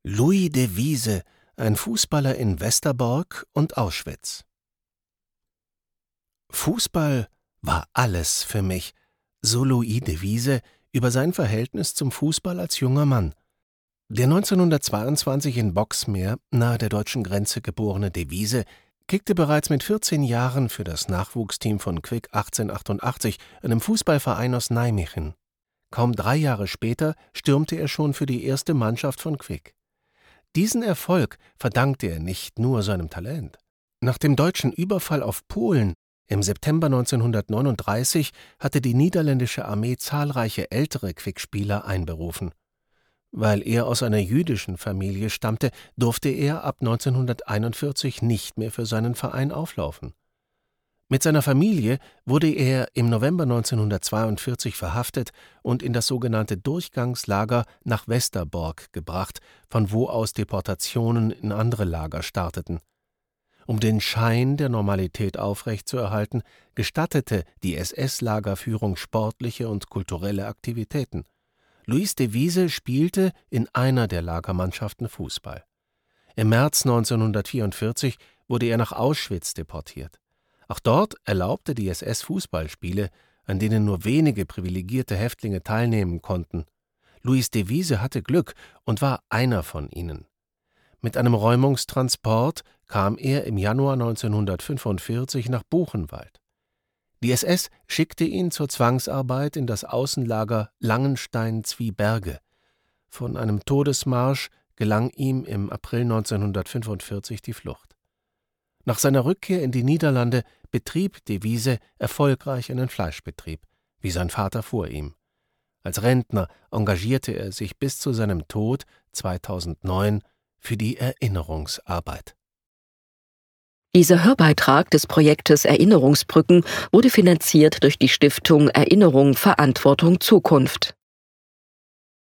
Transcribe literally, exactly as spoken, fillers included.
Louis de Wiese, ein Fußballer in Westerbork und Auschwitz. Fußball war alles für mich, so Louis de Wiese über sein Verhältnis zum Fußball als junger Mann. Der neunzehnhundertzweiundzwanzig in Boxmeer nahe der deutschen Grenze geborene de Wiese kickte bereits mit vierzehn Jahren für das Nachwuchsteam von Kwik achtzehnhundertachtundachtzig, einem Fußballverein aus Nijmegen. Kaum drei Jahre später stürmte er schon für die erste Mannschaft von Kwik. Diesen Erfolg verdankte er nicht nur seinem Talent. Nach dem deutschen Überfall auf Polen im September neunzehnhundertneununddreißig hatte die niederländische Armee zahlreiche ältere Kwik-Spieler einberufen. Weil er aus einer jüdischen Familie stammte, durfte er ab neunzehnhunderteinundvierzig nicht mehr für seinen Verein auflaufen. Mit seiner Familie wurde er im November neunzehnhundertzweiundvierzig verhaftet und in das sogenannte Durchgangslager nach Westerbork gebracht, von wo aus Deportationen in andere Lager starteten. Um den Schein der Normalität aufrechtzuerhalten, gestattete die S S-Lagerführung sportliche und kulturelle Aktivitäten. Louis de Wiese spielte in einer der Lagermannschaften Fußball. Im März neunzehnhundertvierundvierzig wurde er nach Auschwitz deportiert. Auch dort erlaubte die S S Fußballspiele, an denen nur wenige privilegierte Häftlinge teilnehmen konnten. Louis de Wiese hatte Glück und war einer von ihnen. Mit einem Räumungstransport kam er im Januar neunzehnhundertfünfundvierzig nach Buchenwald. Die S S schickte ihn zur Zwangsarbeit in das Außenlager Langenstein-Zwiberge. Von einem Todesmarsch gelang ihm im April neunzehnhundertfünfundvierzig die Flucht. Nach seiner Rückkehr in die Niederlande betrieb de Wiese erfolgreich einen Fleischbetrieb, wie sein Vater vor ihm. Als Rentner engagierte er sich bis zu seinem Tod zweitausendneun für die Erinnerungsarbeit. Dieser Hörbeitrag des Projektes Erinnerungsbrücken wurde finanziert durch die Stiftung Erinnerung Verantwortung Zukunft.